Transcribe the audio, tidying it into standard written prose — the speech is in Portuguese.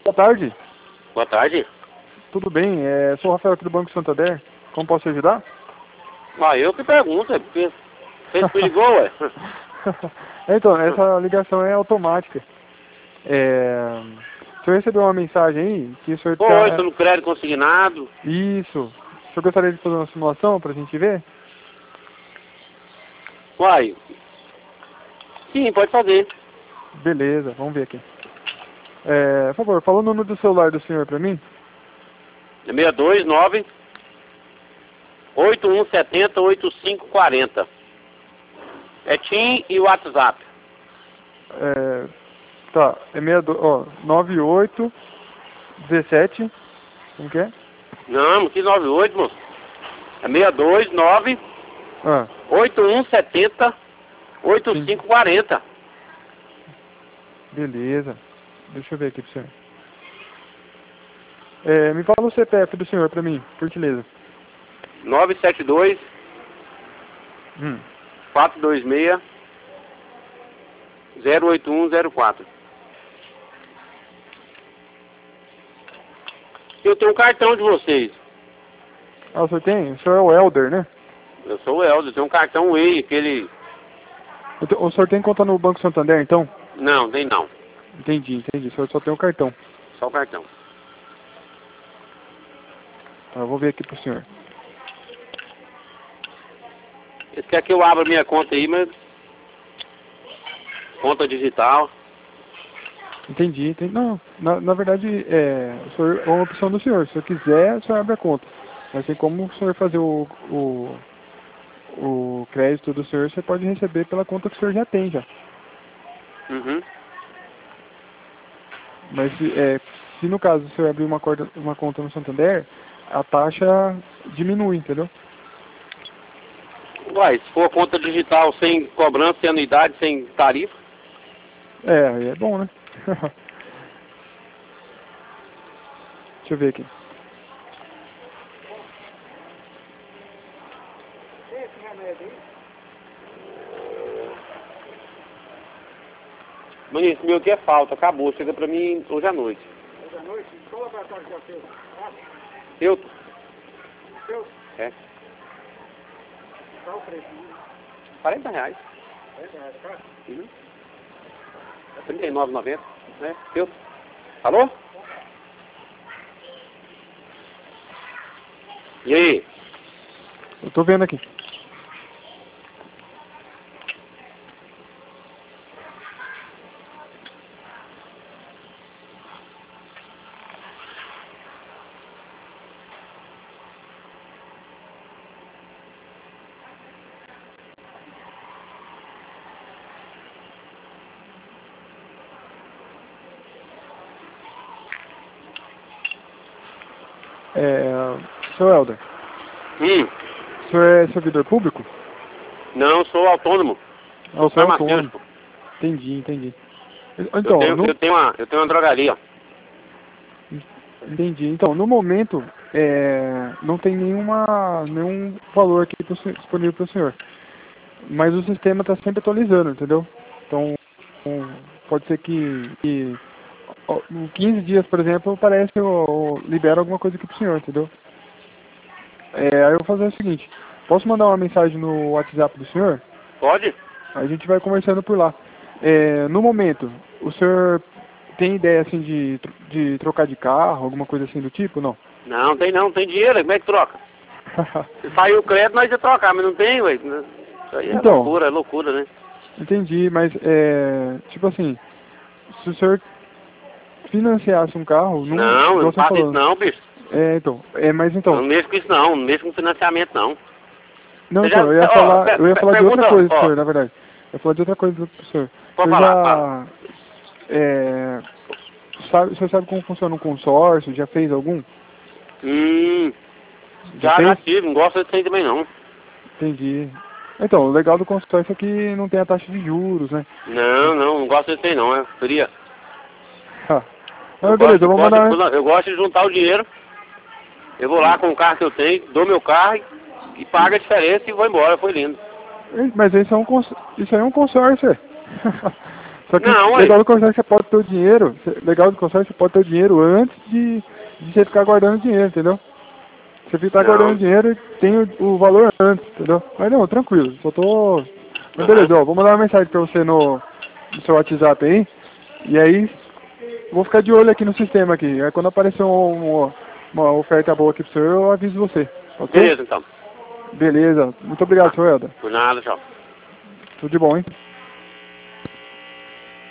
Boa tarde. Boa tarde. Tudo bem? Sou o Rafael aqui do Banco Santander. Como posso te ajudar? Ah, eu que pergunto, porque você me ligou, ué. Então, essa ligação é automática. O senhor recebeu uma mensagem aí que o senhor Oi, tô no crédito consignado. Isso. O senhor gostaria de fazer uma simulação pra gente ver? Uai. Sim, pode fazer. Beleza, vamos ver aqui. Por favor, fala o número do celular do senhor pra mim. É 629 8170 8540. É TIM e WhatsApp. Tá, é 98 17. Como que é? Não, que 98, moço. É 629 8170 8540. Beleza. Deixa eu ver aqui pro senhor. Me fala o CPF do senhor pra mim, por gentileza. 972 426 08104. Eu tenho um cartão de vocês. Ah, o senhor tem? O senhor é o Elder, né? Eu sou o Elder, tenho um cartão Way, aquele... O senhor tem conta no Banco Santander, então? Não, tem não. Entendi. O senhor só tem o cartão. Só o cartão. Tá, eu vou ver aqui pro senhor. Eles querem que eu abra minha conta aí, mas... Conta digital. Entendi. Não, na verdade, o senhor, é uma opção do senhor. Se o senhor quiser, o senhor abre a conta. Mas tem como o senhor fazer o crédito do senhor, você pode receber pela conta que o senhor já tem, já. Uhum. Mas se no caso o senhor abrir uma conta no Santander, a taxa diminui, entendeu? Uai, se for conta digital sem cobrança, sem anuidade, sem tarifa. Aí é bom, né? Deixa eu ver aqui. Mas esse meu aqui é falta, acabou. Chega pra mim hoje à noite. Hoje à noite? Qual laboratório que é o seu? Eu? Seu? É. Qual o preço? R$40. R$40 a caixa? Uhum. É R$39,90, né? Eu? Alô? E aí? Eu tô vendo aqui. Seu Helder, o senhor é servidor público? Não, sou autônomo. Sou farmacêutico. Entendi. Então, eu tenho uma drogaria. Entendi. Então, no momento, não tem nenhum valor aqui disponível para o senhor. Mas o sistema está sempre atualizando, entendeu? Então, pode ser que em 15 dias, por exemplo, parece ou libera alguma coisa aqui pro senhor, entendeu? Aí eu vou fazer o seguinte, posso mandar uma mensagem no WhatsApp do senhor? Pode? A gente vai conversando por lá. No momento, o senhor tem ideia assim de trocar de carro, alguma coisa assim do tipo, não? Não, tem dinheiro, como é que troca? Se sair o crédito, nós ia trocar, mas não tem, ué. Isso aí Então, é loucura, né? Entendi, mas tipo assim, se o senhor financiasse um carro, Não, eu não faço isso não, bicho. Mas Eu não mexo com isso não mexo com financiamento não. Não, Você então, eu ia falar de outra coisa pro senhor, na verdade. Eu ia falar de outra coisa pro senhor. Pode falar. O senhor sabe como funciona um consórcio? Já fez algum? Já tive, não gosto desse aí também não. Entendi. Então, o legal do consórcio é que não tem a taxa de juros, né? Não gosto desse aí não, é fria. Beleza, eu vou mandar... Eu gosto de juntar o dinheiro. Eu vou lá com o carro que eu tenho, dou meu carro e pago a diferença e vou embora, foi lindo. Mas isso aí é um consórcio. Só que Não, legal do consórcio você pode ter o dinheiro, legal do consórcio você pode ter o dinheiro antes de você ficar guardando dinheiro, entendeu? Você fica guardando dinheiro e tem o valor antes, entendeu? Mas não, tranquilo, só tô... Mas beleza, ó, vou mandar uma mensagem pra você no seu WhatsApp aí, e aí vou ficar de olho aqui no sistema aqui. Aí quando aparecer uma oferta boa aqui pro senhor, eu aviso você, ok? Beleza, então. Beleza, muito obrigado, senhor Helder. Por nada, tchau. Tudo de bom, hein?